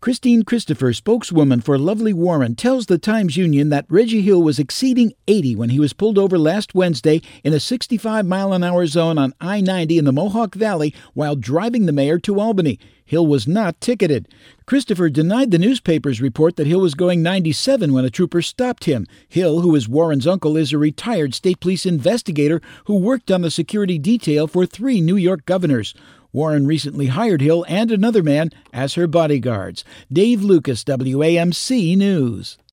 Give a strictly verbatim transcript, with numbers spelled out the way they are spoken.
Christine Christopher, spokeswoman for Lovely Warren, tells the Times-Union that Reggie Hill was exceeding eighty when he was pulled over last Wednesday in a sixty-five mile an hour zone on I ninety in the Mohawk Valley while driving the mayor to Albany. Hill was not ticketed. Christopher denied the newspaper's report that Hill was going ninety-seven when a trooper stopped him. Hill, who is Warren's uncle, is a retired state police investigator who worked on the security detail for three New York governors. Warren recently hired Hill and another man as her bodyguards. Dave Lucas, W A M C News.